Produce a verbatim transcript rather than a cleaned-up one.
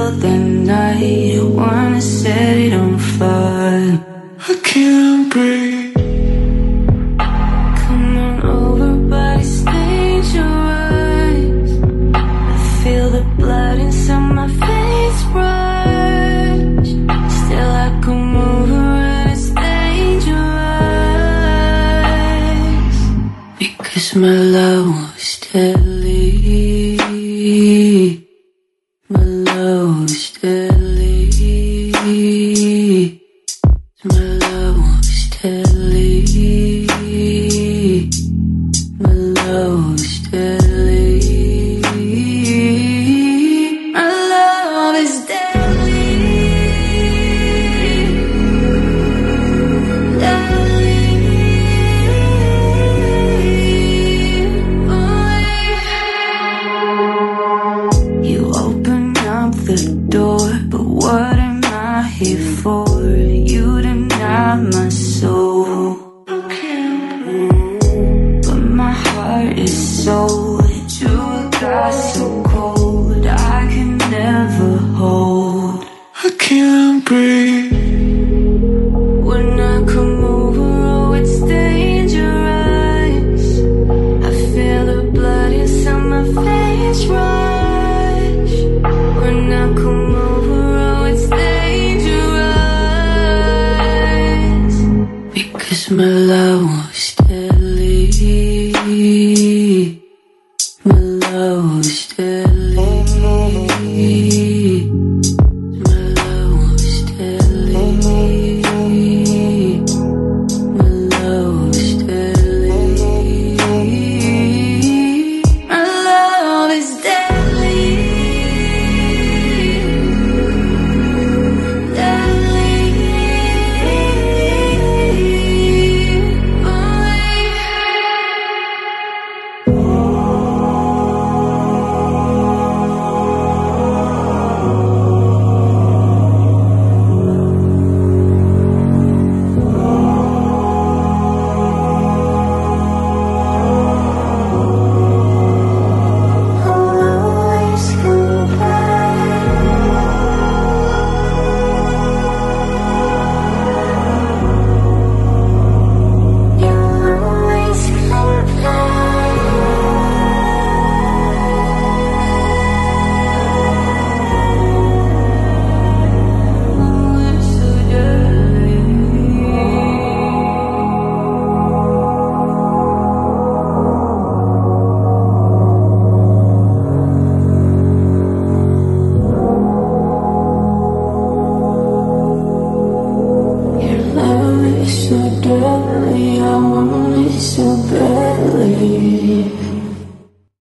feel the night, wanna set it on fire. I can't breathe. Come on over, but it's dangerous. I feel the blood inside my veins rush. Still I come over and it's dangerous. Because my love was deadly. My love was deadly. My love was deadly. My love was deadly. My love is deadly. Deadly. Oh, you open up the door, but what am I here for? You deny my soul, but my heart is sold to a God so cold I can never hold. I can't breathe. When I come over, oh, it's dangerous. I feel the blood inside my veins rush. When I come over, oh, it's dangerous. Because my love was deadly. My love was deadly.